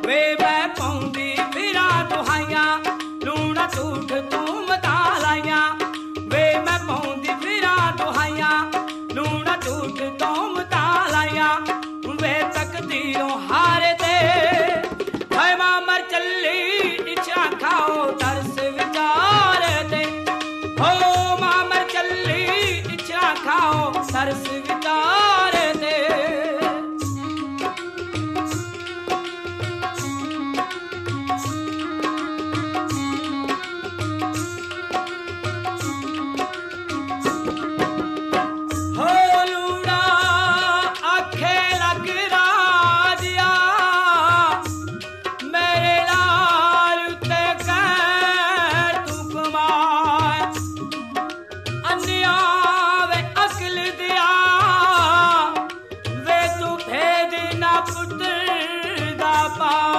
वे मैं पाउंदी फिरा दुहाइयां लूना झूठ तू मता लाइयां वे मैं पाउंदी फिरा दुहाइयां लूना झूठ तू मता लाइयां वे तकदीरों हारे दे हाय मां मर चली इच्छा खाओ तरस विचार दे हो मां मर चली इच्छा खाओ तरस विचार दे पुत्र दा पा